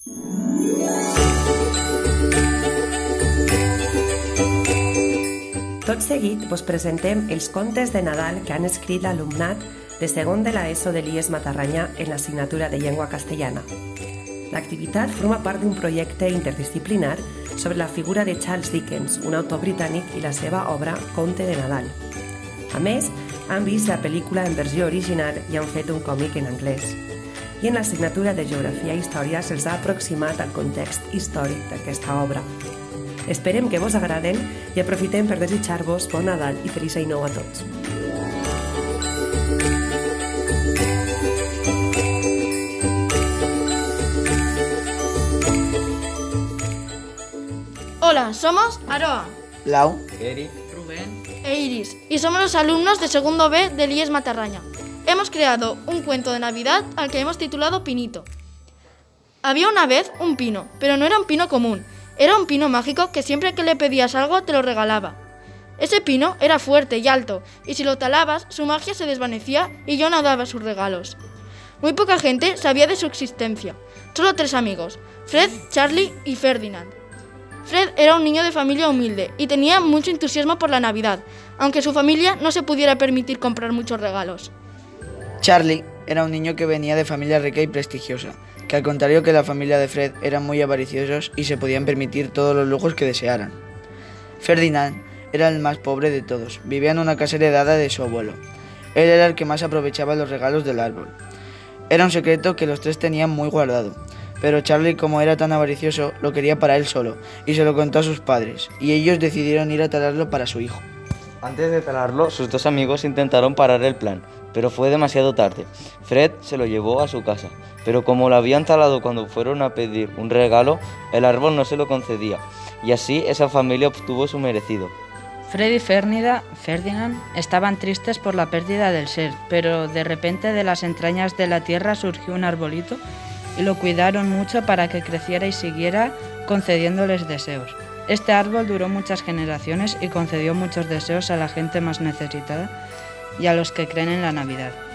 Tot seguit vos presentem els contes de Nadal que han escrit l'alumnat de segon de l'ESO de l'IES Matarranya en l'assignatura de llengua castellana. L'activitat forma part d'un projecte interdisciplinar sobre la figura de Charles Dickens, un autor britànic, i la seva obra Conte de Nadal. A més, han vist la pel·lícula en versió original i han fet un còmic en anglès. I en l'assignatura de Geografia i Història se'ls ha aproximat al context històric d'aquesta obra. Esperem que vos agraden i aprofitem per desitjar-vos bon Nadal i feliç any nou a tots. Hola, somos Aroa, Lau, Eric, Rubén e Iris y somos los alumnos de segundo B del IES Matarranya. Hemos creado un cuento de Navidad al que hemos titulado Pinito. Había una vez un pino, pero no era un pino común. Era un pino mágico que siempre que le pedías algo te lo regalaba. Ese pino era fuerte y alto, y si lo talabas, su magia se desvanecía y ya no daba sus regalos. Muy poca gente sabía de su existencia. Solo 3 amigos, Fred, Charlie y Ferdinand. Fred era un niño de familia humilde y tenía mucho entusiasmo por la Navidad, aunque su familia no se pudiera permitir comprar muchos regalos. Charlie era un niño que venía de familia rica y prestigiosa, que al contrario que la familia de Fred eran muy avariciosos y se podían permitir todos los lujos que desearan. Ferdinand era el más pobre de todos, vivía en una casa heredada de su abuelo. Él era el que más aprovechaba los regalos del árbol. Era un secreto que los 3 tenían muy guardado, pero Charlie, como era tan avaricioso, lo quería para él solo y se lo contó a sus padres, y ellos decidieron ir a talarlo para su hijo. Antes de talarlo, sus 2 amigos intentaron parar el plan, pero fue demasiado tarde. Fred se lo llevó a su casa, pero como lo habían talado cuando fueron a pedir un regalo, el árbol no se lo concedía, y así esa familia obtuvo su merecido. Fred y Ferdinand estaban tristes por la pérdida del ser, pero de repente de las entrañas de la tierra surgió un arbolito y lo cuidaron mucho para que creciera y siguiera concediéndoles deseos. Este árbol duró muchas generaciones y concedió muchos deseos a la gente más necesitada y a los que creen en la Navidad.